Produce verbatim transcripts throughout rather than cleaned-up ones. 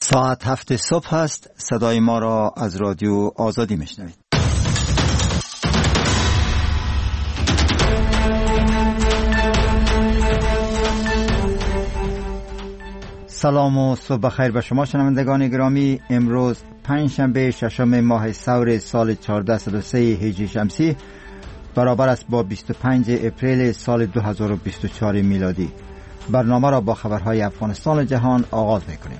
ساعت هفت صبح است. صدای ما را از رادیو آزادی میشنوید. سلام و صبح بخیر به شما شنوندگان گرامی. امروز پنجشنبه ششم ماه ثور سال چهارصد و سه هجری شمسی برابر است با بیست و پنج اپریل سال دو هزار و بیست و چهار میلادی. برنامه را با خبرهای افغانستان و جهان آغاز می‌کنیم.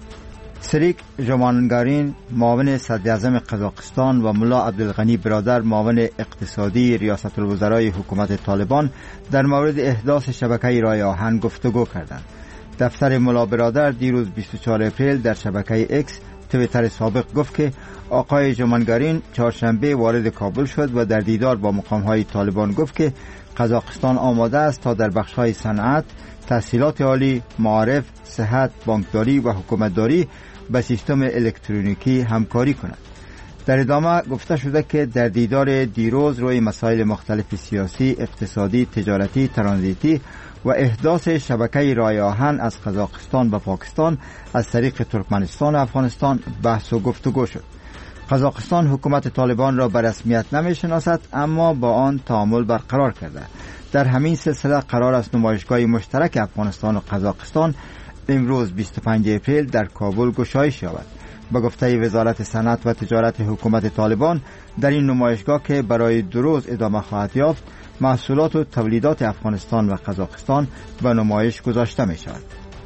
سریک ژومانگارین معاون صدراعظم قزاقستان و ملا عبدالغنی برادر معاون اقتصادی ریاست الوزرای حکومت طالبان در مورد احداث شبکه رای آهن گفتگو کردند. دفتر ملا برادر دیروز بیست و چهار اپریل در شبکه اکس تویتر سابق گفت که آقای ژومانگارین چهارشنبه وارد کابل شد و در دیدار با مقام‌های طالبان گفت که قزاقستان آماده است تا در بخش‌های صنعت، تحصیلات عالی، معارف، صحت، بانکداری و حکومتداری به سیستم الکترونیکی همکاری کند. در ادامه گفته شده که در دیدار دیروز روی مسائل مختلف سیاسی، اقتصادی، تجارتی، ترانزیتی و احداث شبکه رای آهن از قزاقستان به پاکستان از طریق ترکمنستان و افغانستان بحث و گفتگو شد. قزاقستان حکومت طالبان را به رسمیت نمی‌شناسد، اما با آن تعامل برقرار کرده. در همین سلسله قرار است نمایشگاه مشترک افغانستان و قزاقستان امروز بیست و پنج اپریل در کابل گشایش یابد. به گفته وزارت صنعت و تجارت حکومت طالبان، در این نمایشگاه که برای دو روز ادامه خواهد یافت، محصولات و تولیدات افغانستان و قزاقستان به نمایش گذاشته می شود.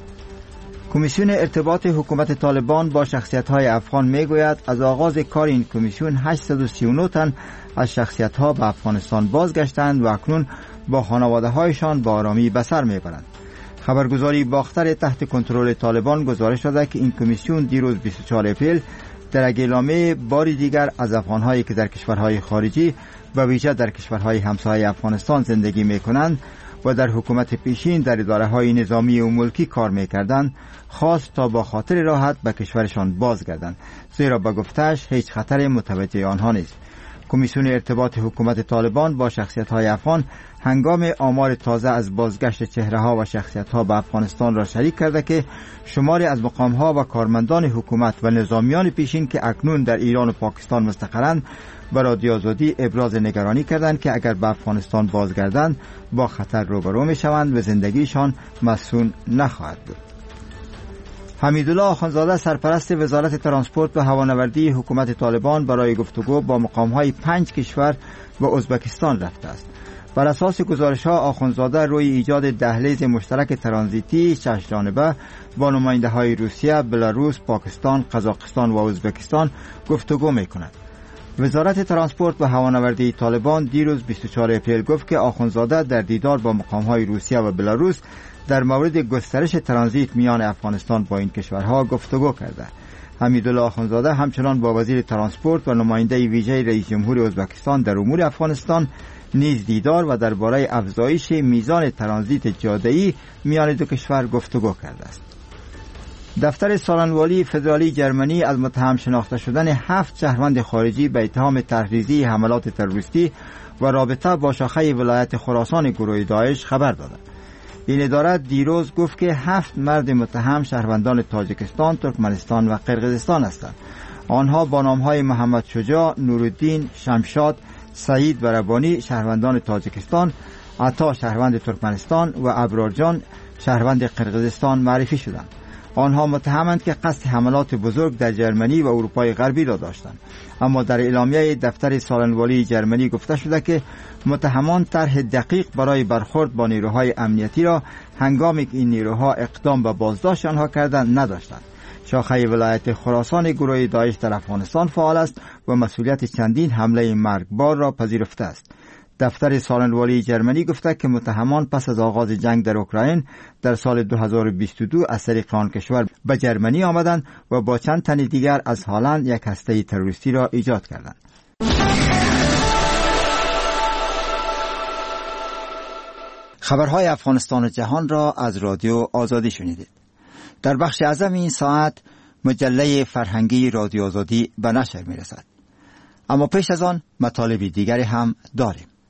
کمیسیون ارتباط حکومت طالبان با شخصیت‌های افغان می‌گوید از آغاز کار این کمیسیون هشتصد و سی و نه تن از شخصیت‌ها به افغانستان بازگشتند و اکنون با خانواده‌هایشان با آرامی به سر می‌برند. خبرگزاری باختر تحت کنترل طالبان گزارش داده که این کمیسیون دیروز بیست و چهار اپریل در اعلامیه باری دیگر از افغان‌هایی که در کشورهای خارجی و ویژه در کشورهای همسایه افغانستان زندگی می‌کنند و در حکومت پیشین در اداره‌های نظامی و ملکی کار می‌کردند خواست تا با خاطر راحت به کشورشان بازگردند، زیرا به گفته‌اش هیچ خطر متوجه آنها نیست. کمیسیون ارتباط حکومت طالبان با شخصیت‌های افغان هنگام آمار تازه از بازگشت چهره‌ها و شخصیت‌ها به افغانستان را شریک کرده که شماری از مقام‌ها و کارمندان حکومت و نظامیان پیشین که اکنون در ایران و پاکستان مستقرند به رادیو آزادی ابراز نگرانی کردند که اگر به افغانستان بازگردند با خطر روبرو می‌شوند و زندگیشان مسئول نخواهد بود. حمیدالله آخوندزاده سرپرست وزارت ترانسپورت و هوانوردی حکومت طالبان برای گفتگو با مقام‌های پنج کشور و ازبکستان رفته است. بر اساس گزارش‌ها آخوندزاده روی ایجاد دهلیز مشترک ترانزیتی شش جانبه با نماینده‌های روسیه، بلاروس، پاکستان، قزاقستان و ازبکستان گفتگو می‌کند. وزارت ترانسپورت و هوانوردی طالبان دیروز بیست و چهار اپریل گفت که آخوندزاده در دیدار با مقام‌های روسیه و بلاروس در مورد گسترش ترانزیت میان افغانستان با این کشورها گفتگو کرده. حمیدالله آخوندزاده همچنان با وزیر ترانسپورت و نماینده ویژه رئیس جمهور ازبکستان در امور افغانستان نیز دیدار و درباره افزایش میزان ترانزیت جاده‌ای میان دو کشور گفتگو کرده است. دفتر سالنوالی فدرالی جرمنی از متهم شناخته شدن هفت شهروند خارجی به اتهام تحریضی حملات تروریستی و رابطه با شاخه ولایت خراسان گروه داعش خبر داده. این اداره دیروز گفت که هفت مرد متهم شهروندان تاجیکستان، ترکمنستان و قرقیزستان هستند. آنها با نام‌های محمد شجاع، نورالدین، شمشاد، سعید و ربانی شهروندان تاجیکستان، عطا شهروند ترکمنستان و ابرارجان شهروند قرقیزستان معرفی شدند. آنها متهمند که قصد حملات بزرگ در جرمنی و اروپای غربی را داشتند، اما در اعلامیه دفتر سالنوالی جرمنی گفته شده که متهمان طرح دقیق برای برخورد با نیروهای امنیتی را هنگامی که این نیروها اقدام به بازداشت آنها کردند نداشتند. شاخه ولایت خراسان گروه داعش در افغانستان فعال است و مسئولیت چندین حمله مرگبار را پذیرفته است. دفتر سالنوالی جرمنی گفته که متهمان پس از آغاز جنگ در اوکراین در سال دو هزار و بیست و دو از طریق آن کشور به جرمنی آمدند و با چند تن دیگر از هلند یک هسته تروریستی را ایجاد کردند. خبرهای افغانستان و جهان را از رادیو آزادی شنیدید. در بخش اعظم این ساعت مجله فرهنگی رادیو آزادی به نشر می رسد. اما پیش از آن مطالب دیگری هم داریم.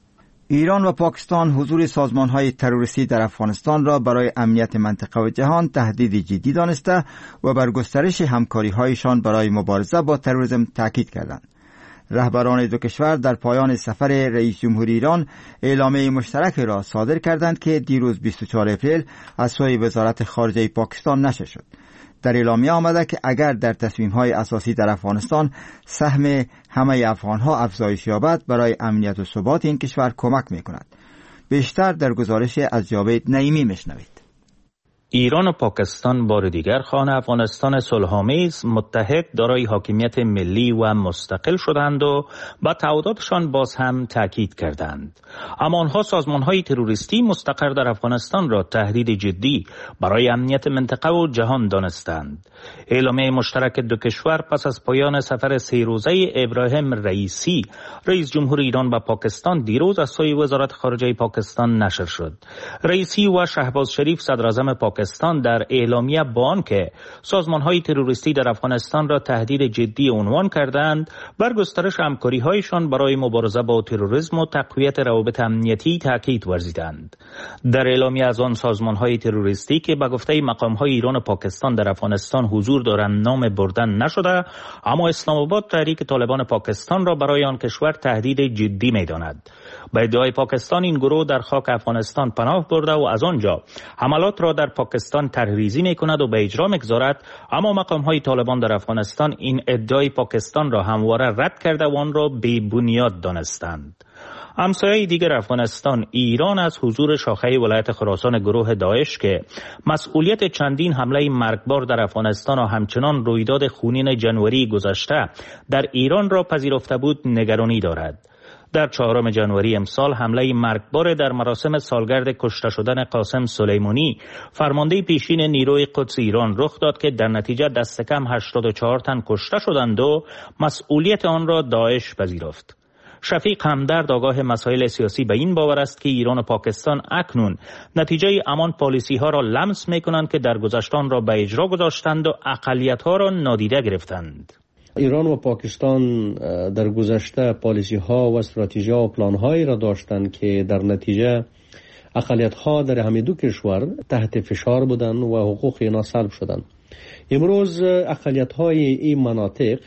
ایران و پاکستان حضور سازمان‌های تروریستی در افغانستان را برای امنیت منطقه و جهان تهدید جدی دانسته و بر گسترش همکاری‌هایشان برای مبارزه با تروریسم تاکید کردند. رهبران دو کشور در پایان سفر رئیس جمهور ایران اعلامیه مشترک را صادر کردند که دیروز بیست و چهارم اپریل از سوی وزارت خارجه پاکستان نشر شد. در اعلامیه آمده که اگر در تصمیم‌های اساسی در افغانستان سهم همه افغان‌ها افزایش یابد، برای امنیت و ثبات این کشور کمک می‌کند. بیشتر در گزارش از جاوید نعیمی میشنوید. ایران و پاکستان بار دیگر خواهان افغانستان صلح‌آمیز متحد دارای حاکمیت ملی و مستقل شدند و با تعهداتشان باز هم تاکید کردند. اما آنها سازمان‌های تروریستی مستقر در افغانستان را تهدید جدی برای امنیت منطقه و جهان دانستند. اعلامیه مشترک دو کشور پس از پایان سفر سه روزه ابراهیم رئیسی رئیس جمهور ایران و پاکستان دیروز از سوی وزارت خارجه پاکستان نشر شد. رئیسی و شهباز شریف صدراعظم پاکستان در اعلامیه با آنکه سازمان‌های تروریستی در افغانستان را تهدید جدی عنوان کردند، بر گسترش همکاری‌هایشان برای مبارزه با تروریسم و تقویت روابط امنیتی تاکید ورزیدند. در اعلامیه از آن سازمان‌های تروریستی که به گفته مقام‌های ایران و پاکستان در افغانستان حضور دارند نام بردن نشده، اما اسلام آباد تحریک طالبان پاکستان را برای آن کشور تهدید جدی می‌داند. با ادعای پاکستان این گروه در خاک افغانستان پناه برده و از آنجا حملات را در پاکستان تحریزی می‌کند و به اجرا می‌گذارد، اما مقام‌های طالبان در افغانستان این ادعای پاکستان را همواره رد کرده و آن را بی بنیاد دانستند. همسایه دیگر افغانستان ایران از حضور شاخه ولایت خراسان گروه داعش که مسئولیت چندین حمله مرگبار در افغانستان و همچنان رویداد خونین جنوری گذشته در ایران را پذیرفته بود نگرانی دارد. در چهارم ژانویه امسال حمله مرگبار در مراسم سالگرد کشته شدن قاسم سلیمانی فرمانده پیشین نیروی قدس ایران رخ داد که در نتیجه دست کم هشتاد و چهار تن کشته شدند و مسئولیت آن را داعش پذیرفت. شفیق همدرد آگاه مسائل سیاسی به این باور است که ایران و پاکستان اکنون نتیجه امان پالیسی ها را لمس می کنند که در گذشتان را به اجرا گذاشتند و اقلیت ها را نادیده گرفتند. ایران و پاکستان در گذشته پالیسی ها و استراتژی ها و پلان هایی را داشتند که در نتیجه اقلیت ها در همه دو کشور تحت فشار بودند و حقوق اینا سلب شدند. امروز اقلیت های این مناطق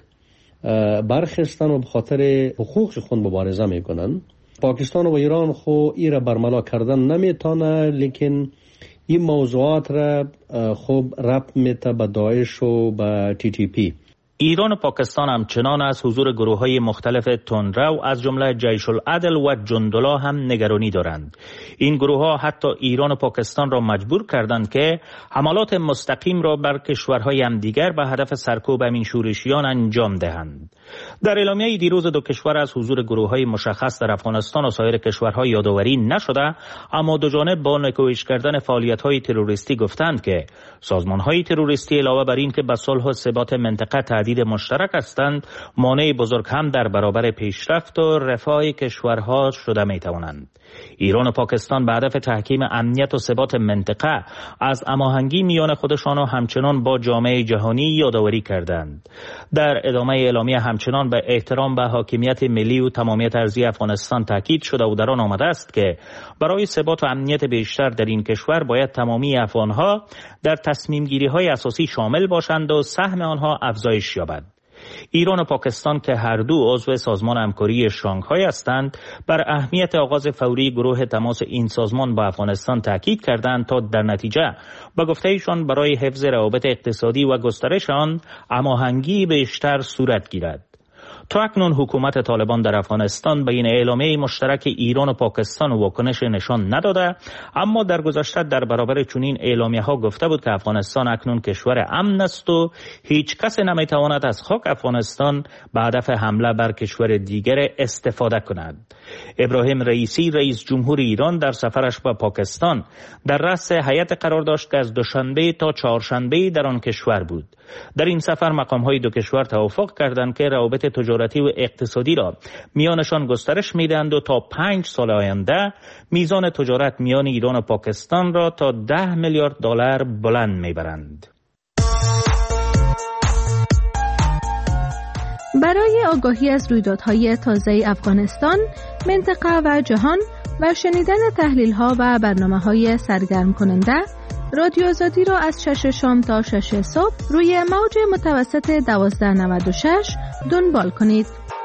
برخستن و به خاطر حقوق خود مبارزه میکنن. پاکستان و ایران خو ای را برملا کردن نمیتونه، لیکن این موضوعات را خوب ربط میته به داعش و به تی تی پی. ایران و پاکستان همچنان از حضور گروه‌های مختلف تندرو از جمله جیش العدل و جندلا هم نگرانی دارند. این گروه‌ها حتی ایران و پاکستان را مجبور کردند که حملات مستقیم را بر کشورهای همدیگر به هدف سرکوب همین شورشیان انجام دهند. در اعلامیه دیروز دو کشور از حضور گروه‌های مشخص در افغانستان و سایر کشورها یادآوری نشده، اما دو جانب با نکوهش کردن فعالیت‌های تروریستی گفتند که سازمان‌های تروریستی علاوه بر این که به صلح و ثبات منطقه تهدید مشترک هستند، مانع بزرگ هم در برابر پیشرفت و رفاه کشورها شده می توانند. ایران و پاکستان به هدف تحکیم امنیت و ثبات منطقه از هماهنگی میان خودشان و همچنان با جامعه جهانی یادآوری کردند. در ادامه اعلامیه همچنان به احترام به حاکمیت ملی و تمامیت ارضی افغانستان تاکید شده و در آن آمده است که برای ثبات و امنیت بیشتر در این کشور باید تمامی افغانها در تصمیم گیری های اساسی شامل باشند و سهم آنها افزایش یابد. ایران و پاکستان که هر دو عضو سازمان همکاری شانگهای هستند، بر اهمیت آغاز فوری گروه تماس این سازمان با افغانستان تاکید کردند تا در نتیجه با گفته ایشان برای حفظ روابط اقتصادی و گسترش آن هماهنگی بیشتر صورت گیرد. تا اکنون حکومت طالبان در افغانستان به این اعلامیه مشترک ایران و پاکستان واکنش نشان نداده، اما در گذشته در برابر چنین اعلامیه ها گفته بود که افغانستان اکنون کشور امن است و هیچ کس نمیتواند از خاک افغانستان به هدف حمله بر کشور دیگر استفاده کند. ابراهیم رئیسی رئیس جمهور ایران در سفرش به پاکستان در رأس هیئت قرار داشت که از دوشنبه تا چهارشنبه در آن کشور بود. در این سفر مقام‌های دو کشور توافق کردند که روابط تجارتی و اقتصادی را میانشان گسترش میدهند و تا پنج سال آینده میزان تجارت میان ایران و پاکستان را تا ده میلیارد دلار بلند میبرند. برای آگاهی از رویدادهای تازه افغانستان، منطقه و جهان و شنیدن تحلیل‌ها و برنامه‌های سرگرم کننده، رادیو آزادی را از شش شام تا شش صبح روی موج متوسط دوازده نود و شش دنبال کنید.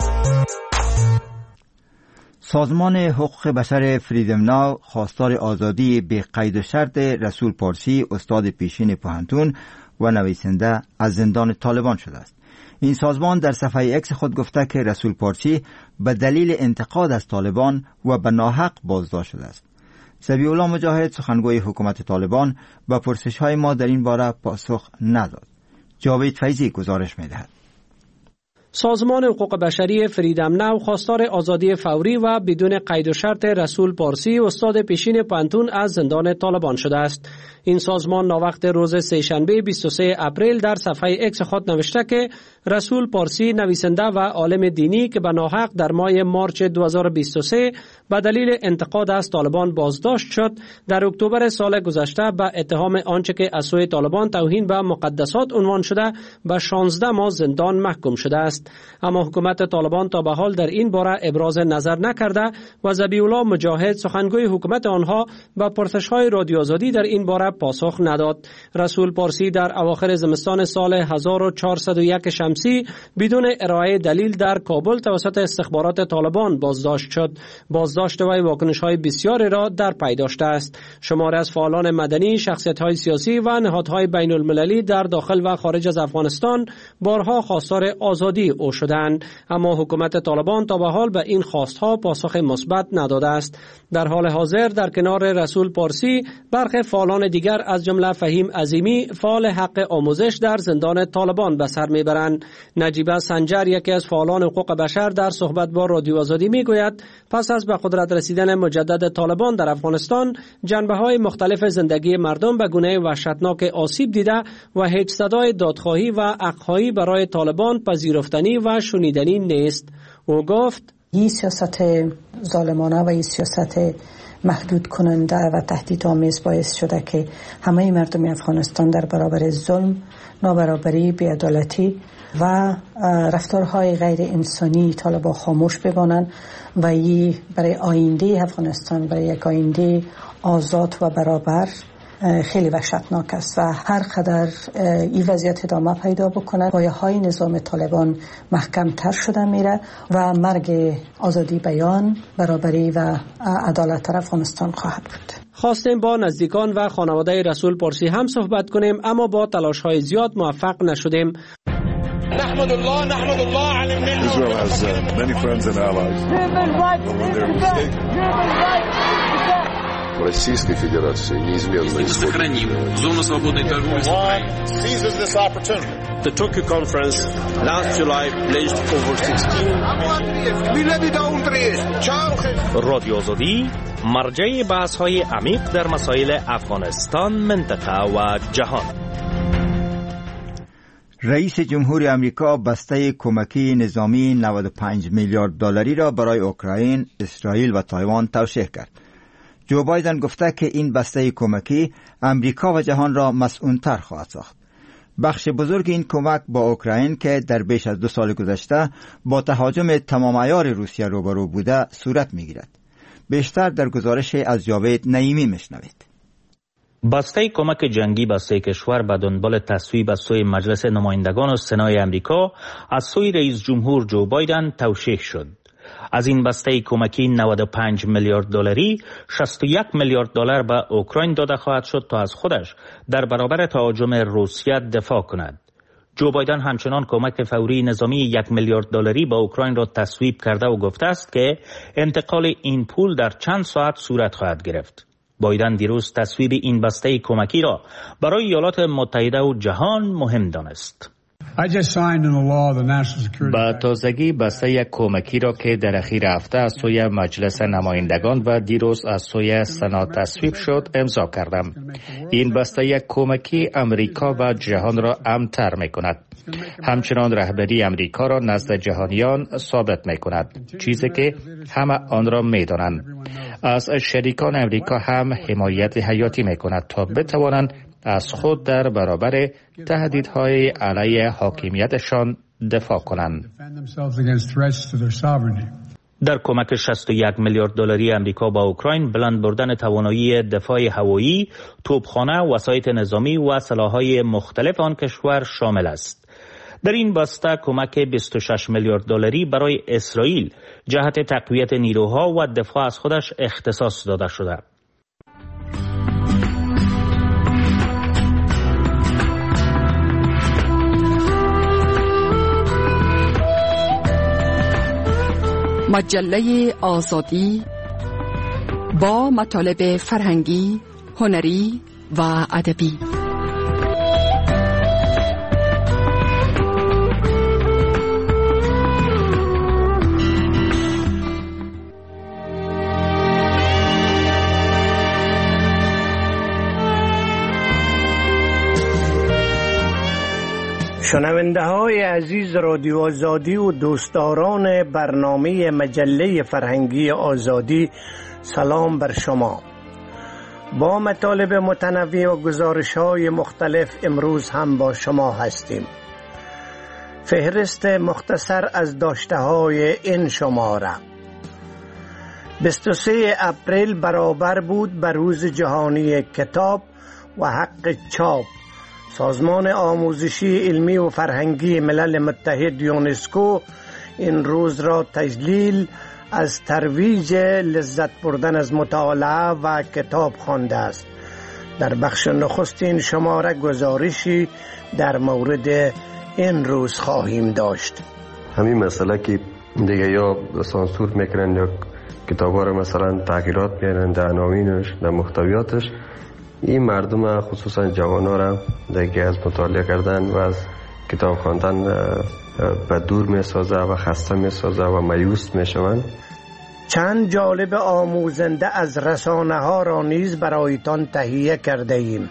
سازمان حقوق بشر فریدم ناو خواستار آزادی به قید و شرط رسول پارسی، استاد پیشین پوهنتون و نویسنده، از زندان طالبان شده است. این سازمان در صفحه اکس خود گفته که رسول پارسی به دلیل انتقاد از طالبان و به ناحق بازداشت شده است. ذبیح الله مجاهد، سخنگوی حکومت طالبان، به پرسش‌های ما در این باره پاسخ نداد. جاوید فیضی گزارش می‌دهد. سازمان حقوق بشری فریدم ناو خواستار آزادی فوری و بدون قید و شرط رسول پارسی، استاد پیشین پوهنتون، از زندان طالبان شده است. این سازمان ناوقت روز سه‌شنبه بیست و سه اپریل در صفحه اکس خود نوشته که رسول پارسی، نویسنده و عالم دینی که به ناحق در ماه مارچ دو هزار و بیست و سه به دلیل انتقاد از طالبان بازداشت شد، در اکتبر سال گذشته به اتهام آنچه که از سوی طالبان توهین به مقدسات عنوان شده به شانزده ماه زندان محکوم شده است. اما حکومت طالبان تا به حال در این باره ابراز نظر نکرده و ذبیح الله مجاهد، سخنگوی حکومت آنها، به پرسش‌های رادیو آزادی در این باره پاسخ نداد. رسول پارسی در اواخر زمستان سال هزار و چهارصد و یک شمسی بدون ارائه دلیل در کابل توسط استخبارات طالبان بازداشت شد. بازداشت وی واکنش‌های بسیاری را در پی داشته است. شماری از فعالان مدنی، شخصیت‌های سیاسی و نهادهای بین‌المللی در داخل و خارج از افغانستان بارها خواستار آزادی او شدند، اما حکومت طالبان تا به حال به این خواست‌ها پاسخ مثبت نداده است. در حال حاضر در کنار رسول پارسی برخی فعالان دیگر از جمله فهیم عظیمی، فعال حق آموزش، در زندان طالبان به سر میبرند. نجیبه سنجر، یکی از فعالان حقوق بشر، در صحبت با رادیو آزادی میگوید پس از به قدرت رسیدن مجدد طالبان در افغانستان، جنبه‌های مختلف زندگی مردم به گونه وحشتناک آسیب دیده و هیچ صدای دادخواهی و حق‌خواهی برای طالبان پذیرفتنی و شنیدنی نیست. او گفت این سیاست ظالمانه و این سیاست محدود کننده و تهدیدآمیز باعث شده که همه مردم افغانستان در برابر ظلم، نابرابری، بی‌عدالتی و رفتارهای غیر انسانی طالبان خاموش بمانند و این برای آینده افغانستان، برای یک آینده آزاد و برابر خیلی وحشتناک است و هر قدر این وضعیت ادامه پیدا بکنه، پایه‌های نظام طالبان محکم تر شده میره و مرگ آزادی بیان، برابری و عدالت در افغانستان خواهد بود. خواستیم با نزدیکان و خانواده رسول پارسی هم صحبت کنیم، اما با تلاش‌های زیاد موفق نشدیم. نحمد الله نحمد الله علی النعمة. Israel has uh, many friends and allies. Российской Федерации неизменно сохраним зону свободной торговли с Украиной. Seizes this opportunity. The Tokyo conference last July pledged over sixteen. رادیو آزادی مرجع بحث‌های عمیق در مسائل افغانستان، منطقه و جهان. رئیس جمهور امریکا بسته کمکی نظامی نود و پنج میلیارد دلاری را برای اوکراین، اسرائیل و تایوان توشیح کرد. جو بایدن گفته که این بسته کمکی امریکا و جهان را مسئول‌تر خواهد ساخت. بخش بزرگ این کمک با اوکراین که در بیش از دو سال گذشته با تهاجم تمام عیار روسیه روبرو بوده صورت می‌گیرد. بیشتر در گزارش از جاوید نعیمی میشنوید. بسته کمک جنگی بسته کشور به دنبال تصویب از سوی مجلس نمایندگان و سنای امریکا از سوی رئیس جمهور جو بایدن توشیح شد. از این بسته کمکی نود و پنج میلیارد دلاری، شصت و یک میلیارد دلار به اوکراین داده خواهد شد تا از خودش در برابر تهاجم روسیه دفاع کند. جو بایدن همچنان کمک فوری نظامی یک میلیارد دلاری به اوکراین را تصویب کرده و گفته است که انتقال این پول در چند ساعت صورت خواهد گرفت. بایدن دیروز تصویب این بسته کمکی را برای ایالات متحده و جهان مهم دانست. با تازگی بسته کمکی را که در اخیر هفته از سوی مجلس نمایندگان و دیروز از سوی سنا تصویب شد امضا کردم. این بسته کمکی امریکا و جهان را امن‌تر می‌کند. همچنان رهبری امریکا را نزد جهانیان ثابت می‌کند، چیزی که همه آن را می‌دانند. از شریکان امریکا هم حمایت حیاتی می‌کند تا بتوانند از خود در برابر تهدیدهای علیه حاکمیتشان دفاع کنند. در کمک شصت و یک میلیارد دلاری امریکا با اوکراین، بلند بردن توانایی دفاع هوایی، توپخانه، وسایط نظامی و سلاح‌های مختلف آن کشور شامل است. در این بسته کمک بیست و شش میلیارد دلاری برای اسرائیل جهت تقویت نیروها و دفاع از خودش اختصاص داده شده. مجله آزادی با مطالب فرهنگی، هنری و ادبی. شنونده های عزیز رادیو آزادی و دوستداران برنامه مجله فرهنگی آزادی، سلام بر شما. با مطالب متنوع و گزارش های مختلف امروز هم با شما هستیم. فهرست مختصر از داشته های این شماره: بیست و سه اپریل برابر بود به روز جهانی کتاب و حق چاپ. سازمان آموزشی علمی و فرهنگی ملل متحد یونسکو این روز را تجلیل از ترویج لذت بردن از مطالعه و کتاب خوانده است. در بخش نخست این شماره گزارشی در مورد این روز خواهیم داشت. همین مسئله که دیگه یا سانسور میکنن یا کتابا را مثلا تغییرات میارن در عناوینش، در محتویاتش، این مردم خصوصا جوانان را دیگه از مطالعه کردن و از کتاب خواندن به دور میسازه و خسته میسازه و مایوس میشوند. چند جالب آموزنده از رسانه ها را نیز برایتان تهیه کرده ایم.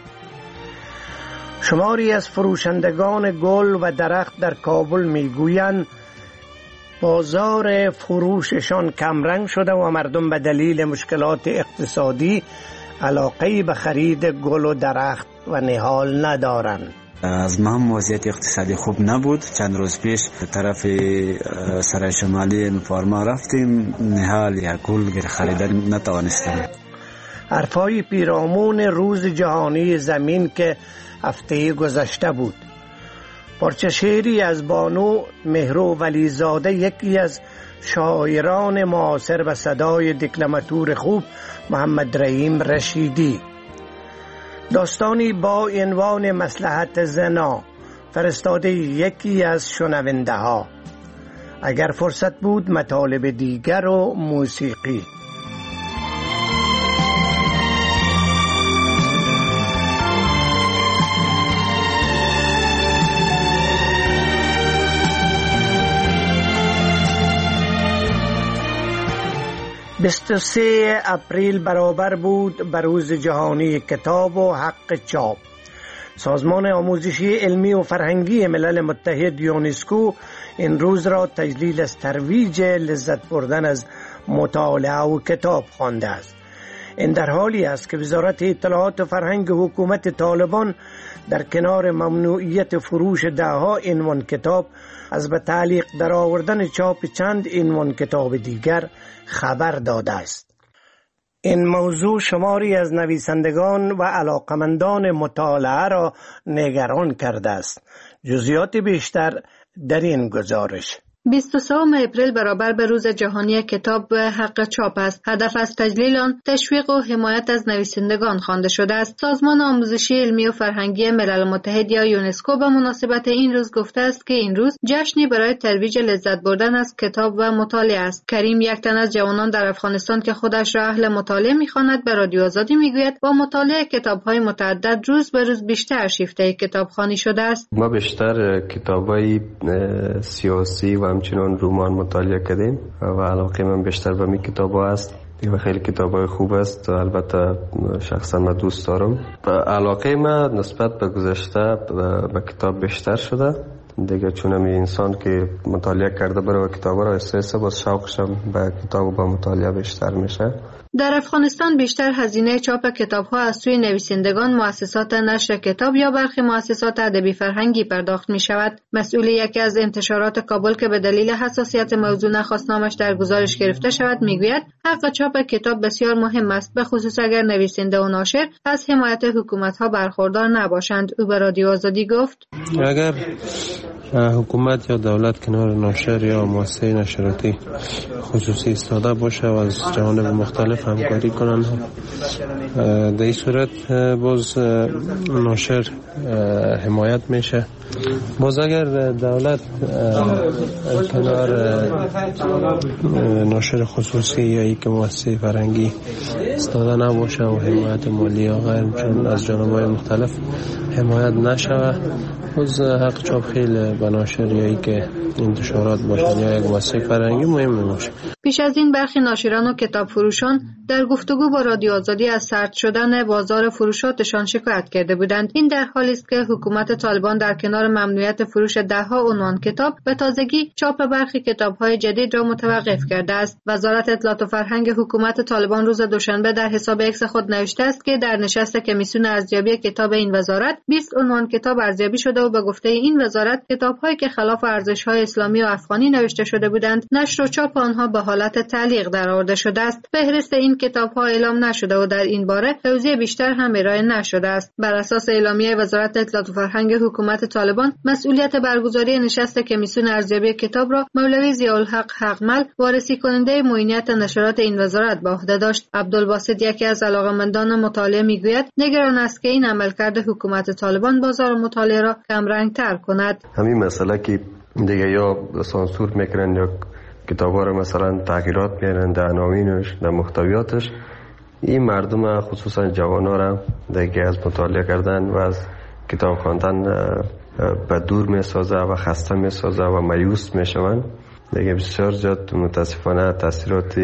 شماری از فروشندگان گل و درخت در کابل میگویند بازار فروششان کمرنگ شده و مردم به دلیل مشکلات اقتصادی علاقه به خرید گل و درخت و نهال ندارند. از ما هم وضعیت اقتصادی خوب نبود. چند روز پیش طرف سرای شمالی فارما رفتیم، نهال یا گل خریدن نتوانستیم. حرفای پیرامون روز جهانی زمین که هفته گذشته بود. پارچه شعری از بانو مهرو ولیزاده، یکی از شاعران معاصر و صدای دکلماتور خوب محمد رحیم رشیدی. داستانی با عنوان مصلحت زنا، فرستاده یکی از شنونده ها. اگر فرصت بود مطالب دیگر و موسیقی. بیست و سه اپریل برابر بود به روز جهانی کتاب و حق چاپ. سازمان آموزشی علمی و فرهنگی ملل متحد یونسکو این روز را تجلیل از ترویج لذت بردن از مطالعه و کتاب خوانده است. این در حالی است که وزارت اطلاعات و فرهنگ حکومت طالبان در کنار ممنوعیت فروش دهها عنوان کتاب از به تعلیق در آوردن چاپ چند عنوان کتاب دیگر خبر داده است. این موضوع شماری از نویسندگان و علاقمندان مطالعه را نگران کرده است. جزئیات بیشتر در این گزارش. بیست و سه اپریل برابر به روز جهانی کتاب و حق چاپ است. هدف از تجلیل آن تشویق و حمایت از نویسندگان خوانده شده است. سازمان آموزشی علمی و فرهنگی ملل متحد یا یونسکو به مناسبت این روز گفته است که این روز جشنی برای ترویج لذت بردن از کتاب و مطالعه است. کریم، یک تن از جوانان در افغانستان که خودش را اهل مطالعه می‌خواند، به رادیو آزادی میگوید با مطالعه کتاب‌های متعدد روز به روز بیشتر شیفته کتابخوانی شده است. ما بیشتر کتاب‌های سیاسی و همچنان رمان مطالعه کردیم و علاقه من بیشتر به می کتاب‌ها است. دیگه خیلی کتاب‌های خوب است. البته شخصا من دوست دارم. علاقه من نسبت به گذشته به کتاب بیشتر شده. دیگه چون می انسان که مطالعه کرده برای کتاب را استرس باز شوقشم به کتاب و به مطالعه بیشتر میشه. در افغانستان بیشتر هزینه چاپ کتاب‌ها از سوی نویسندگان، مؤسسات نشر کتاب یا برخی مؤسسات ادبی فرهنگی پرداخت می‌شود. مسئول یکی از انتشارات کابل که به دلیل حساسیت موضوع نخواست نامش در گزارش گرفته شود میگوید حق چاپ کتاب بسیار مهم است، به خصوص اگر نویسنده و ناشر از حمایت حکومت‌ها برخوردار نباشند. او به رادیو آزادی گفت اگر حکومت یا دولت کنار ناشر یا مؤسسه نشراتی خصوصی ایستاده باشه و از جوانب مختلف همکاری کنند، در این صورت باز ناشر حمایت میشه. باز اگر دولت کنار ناشر خصوصی یا یک مؤسسه فرهنگی ایستاده نباشه و حمایت مالی یا غیر چون از جانب‌های مختلف حمایت نشود، باز حق چاپ خیلی به ناشر یا یک انتشارات باشن یا یک مؤسسه فرهنگی مهم باشه. پیش از این برخی ناشران و کتاب فروشان در گفتگو با رادیو آزادی از سرد شدن بازار فروشاتشان شکایت کرده بودند. این در حالی است که حکومت طالبان در کنار ممنوعیت فروش دهها عنوان کتاب به تازگی چاپ برخی کتاب‌های جدید را متوقف کرده است. وزارت اطلاعات و فرهنگ حکومت طالبان روز دوشنبه در حساب ایکس خود نوشته است که در نشست کمیسیون ارزیابی کتاب این وزارت بیست عنوان کتاب ارزیابی شده و به گفته این وزارت کتاب‌هایی که خلاف ارزش‌های اسلامی و افغانی نوشته شده بودند نشر و چاپ آنها به حالت تعلیق درآورده شده است. فهرست این کتاب‌ها اعلام نشده و در این باره توضیح بیشتر هم ارائه نشده است. بر اساس اعلامیه وزارت اطلاعات و فرهنگ حکومت طالبان مسئولیت برگزاری نشست کمیسیون ارزیابی کتاب را مولوی ضیاءالحق حقمل وارسی کننده معینیت نشرات این وزارت به عهده داشت. عبدالباسط یکی از علاقه‌مندان مطالعه میگوید نگران است که این عملکرد حکومت طالبان بازار مطالعه را کمرنگ‌تر کند. همین مسئله که دیگه یا سانسور میکنن یا کتابا رو مثلا تغییرات میارن در عناوینش در محتویاتش، این مردم خصوصا جوانا را دیگه از مطالعه کردن و از کتاب خواندن به دور میسازه و خسته میسازه و مایوس میشون. دیگه بسیار زیاد متاسفانه تاثیرات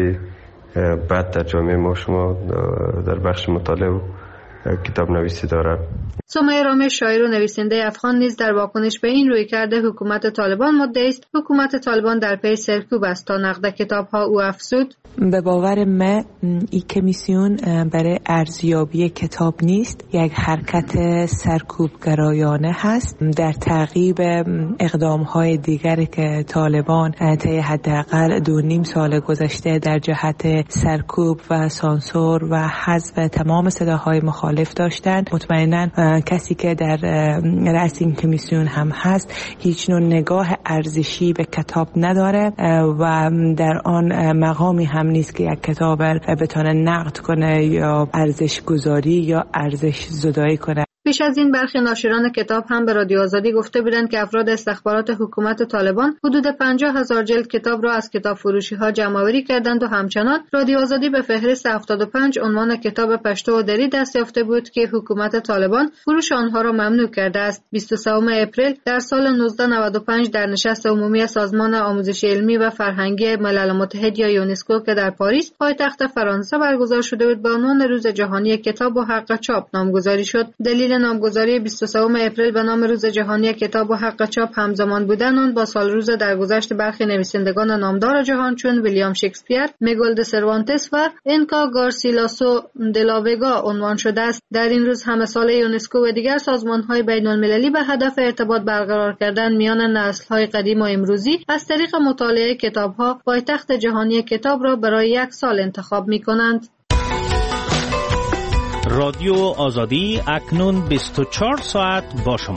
بد در جامعه ما شما در بخش مطالعه و کتاب نویسی داره. سمیه رامش شاعر و نویسنده افغان نیز در واکنش به این رویکرد حکومت طالبان مدعی است حکومت طالبان در پی سرکوب است تا نقد کتاب‌ها. او افزود به باور من این کمیسیون برای ارزیابی کتاب نیست، یک حرکت سرکوبگرایانه هست در تعقیب اقدام‌های دیگری که طالبان طی حداقل دو نیم سال گذشته در جهت سرکوب و سانسور و حذف تمام صداهای مخالف داشتند. مطمئناً کسی که در رأس این کمیسیون هم هست هیچ نوع نگاه ارزشی به کتاب نداره و در آن مقامی هم نیست که یک کتاب بتونه نقد کنه یا ارزش گذاری یا ارزش زدایی کنه. پیش از این برخی ناشران کتاب هم به رادیو آزادی گفته بودند که افراد استخبارات حکومت طالبان حدود پنجاه هزار جلد کتاب را از کتاب فروشی ها جمع‌آوری کردند و همچنان رادیو آزادی به فهرست هفتاد و پنج عنوان کتاب پشتو و دری دست یافته بود که حکومت طالبان فروش آنها را ممنوع کرده است. بیست و سوم اپریل در سال نوزده نود و پنج در نشست عمومی سازمان آموزش علمی و فرهنگی ملل متحد یا یونسکو که در پاریس پایتخت فرانسه برگزار شده بود به عنوان روز جهانی کتاب و حق چاپ نامگذاری شد. دلیل نامگذاری بیست و سوم اپریل به نام روز جهانی کتاب و حق چاپ همزمان بودن آن با سال روز درگذشت برخی نویسندگان نامدار جهان چون ویلیام شکسپیر، میگل د سروانتس و انکا گارسیلاسو دلاوگا عنوان شده است. در این روز همه ساله یونسکو و دیگر سازمان‌های بین‌المللی به هدف ارتباط برقرار کردن میان نسل‌های قدیم و امروزی از طریق مطالعه کتاب‌ها پایتخت جهانی کتاب را برای یک سال انتخاب می‌کنند. رادیو آزادی اکنون بیست و چهار ساعت با شما.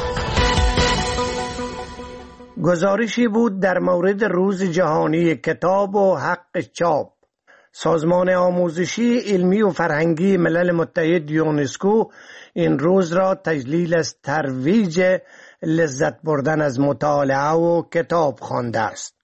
گزارشی بود در مورد روز جهانی کتاب و حق چاپ. سازمان آموزشی علمی و فرهنگی ملل متحد یونسکو این روز را تجلیل از ترویج لذت بردن از مطالعه و کتاب خوانده است.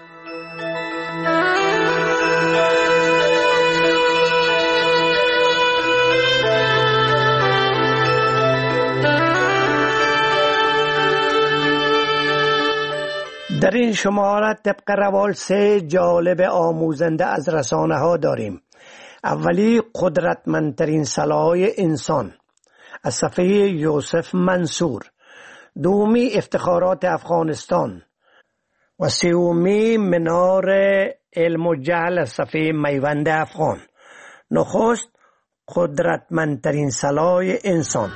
در این شماره طبق روال سه جالب آموزنده از رسانه ها داریم. اولی قدرتمندترین سلاح انسان از صفحه یوسف منصور، دومی افتخارات افغانستان و سومی منار علم و جهل از صفحه میوند افغان. نخست قدرتمندترین سلاح انسان.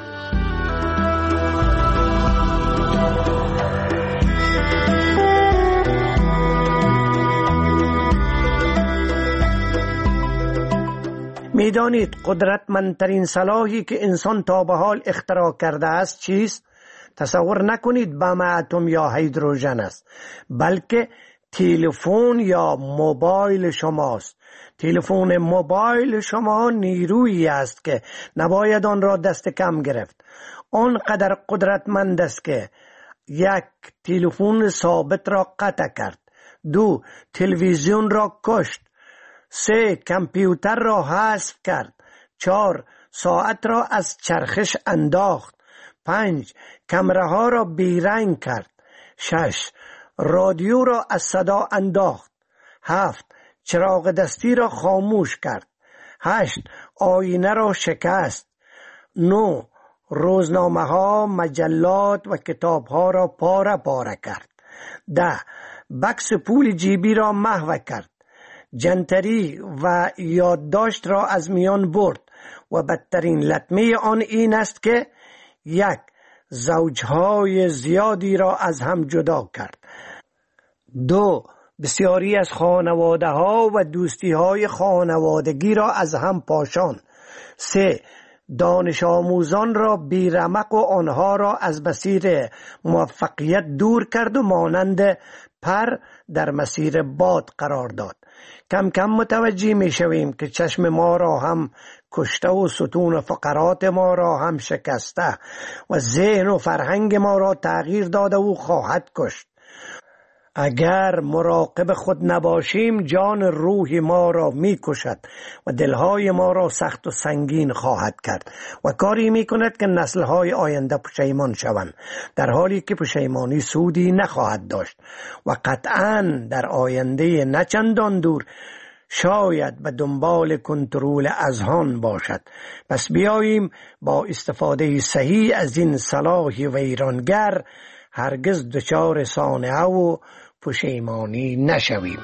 میدانید قدرتمندترین سلاحی که انسان تا به حال اختراع کرده است چیست؟ تصور نکنید بم اتم یا هیدروژن است، بلکه تلفن یا موبایل شماست. تلفن موبایل شما نیرویی است که نباید آن را دست کم گرفت. آنقدر قدرتمند است که یک، تلفن ثابت را قطع کرد. دو، تلویزیون را کشت. سه، کامپیوتر را حذف کرد. چهار، ساعت را از چرخش انداخت. پنج، کمره را بیرنگ کرد. شش، رادیو را از صدا انداخت. هفت، چراغ دستی را خاموش کرد. هشت، آینه را شکست. نو، روزنامه ها، مجلات و کتاب ها را پاره پاره کرد. ده، بکس پول جیبی را محو کرد. جنتری و یادداشت را از میان برد و بدترین لطمه آن این است که یک، زوجهای زیادی را از هم جدا کرد. دو، بسیاری از خانواده ها و دوستی های خانوادگی را از هم پاشاند. سه، دانش آموزان را بیرمق و آنها را از مسیر موفقیت دور کرد و مانند پر در مسیر باد قرار داد. کم کم متوجه می شویم که چشم ما را هم کشته و ستون فقرات ما را هم شکسته و ذهن و فرهنگ ما را تغییر داده و خواهد کشت. اگر مراقب خود نباشیم جان روح ما را می کشد و دلهای ما را سخت و سنگین خواهد کرد و کاری می کند که نسلهای آینده پشیمان شوند، در حالی که پشیمانی سودی نخواهد داشت و قطعاً در آینده نچندان دور شاید به دنبال کنترل اذهان باشد. پس بیاییم با استفاده صحیح از این سلاح ویرانگر هرگز دچار صانعه و پشیمانی نشویم.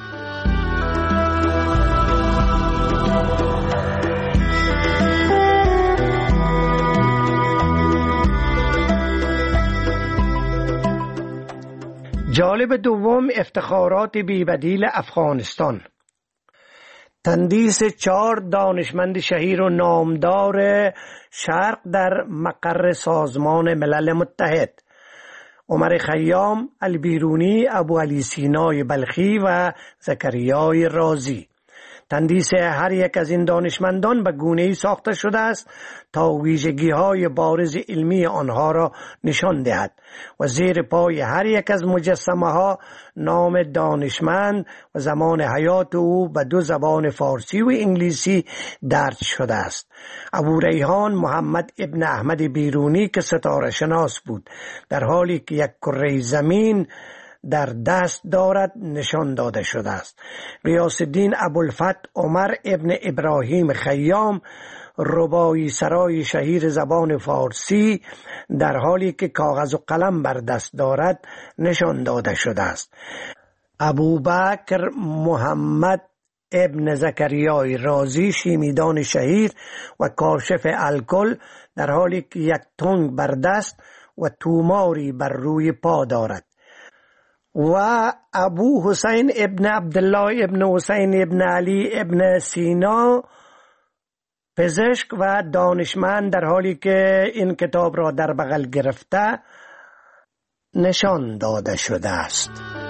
جالب دوم، افتخارات بی‌بدیل افغانستان. تندیس چهار دانشمند شهیر و نامدار شرق در مقر سازمان ملل متحد: عمر خیام، البیرونی، ابو علی سینای بلخی و زکریای رازی. تندیس هر یک از این دانشمندان به گونه‌ای ساخته شده است تا ویژگی‌های بارز علمی آنها را نشان دهد و زیر پای هر یک از مجسمه‌ها نام دانشمند و زمان حیات او به دو زبان فارسی و انگلیسی درج شده است. ابو ریحان محمد ابن احمد بیرونی که ستاره شناس بود، در حالی که یک کره زمین در دست دارد نشان داده شده است. غیاث الدین ابوالفتح عمر ابن ابراهیم خیام، رباعی سرای شهیر زبان فارسی، در حالی که کاغذ و قلم بر دست دارد نشان داده شده است. ابوبکر محمد ابن زکریای رازی، شیمیدان شهیر و کاشف الکل، در حالی که یک تنگ بر دست و توماری بر روی پا دارد. و ابو حسین ابن عبدالله ابن حسین ابن علی ابن سینا، پزشک و دانشمند، در حالی که این کتاب را در بغل گرفته نشان داده شده است.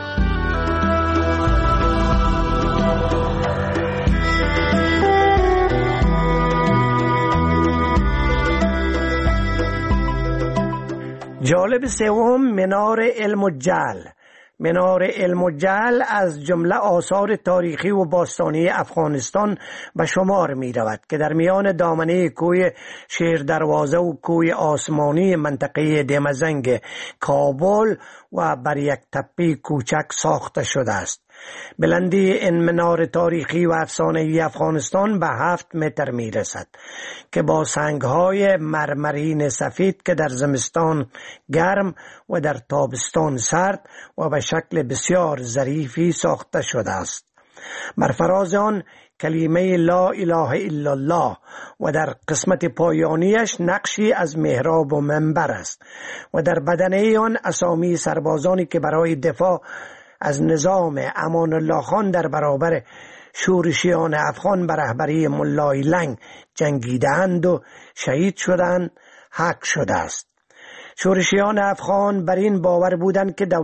جالب سوم، منار علم و جهل. منار علم و جهل از جمله آثار تاریخی و باستانی افغانستان به شمار می رود که در میان دامنه کوه شیر دروازه و کوه آسمانی منطقه دمزنگ کابل و بر یک تپه کوچک ساخته شده است. بلندی این منار تاریخی و افسانه‌ای افغانستان به هفت متر می رسد که با سنگ‌های مرمرین سفید که در زمستان گرم و در تابستان سرد و به شکل بسیار ظریفی ساخته شده است. بر فراز آن کلمه لا اله الا الله و در قسمت پایانیش نقشی از محراب و منبر است و در بدنه آن اسامی سربازانی که برای دفاع از نظام امان الله خان در برابر شورشیان افغان بر رهبری ملای لنگ جنگیدند و شهید شدند حک شده است. شورشیان افغان بر این باور بودند که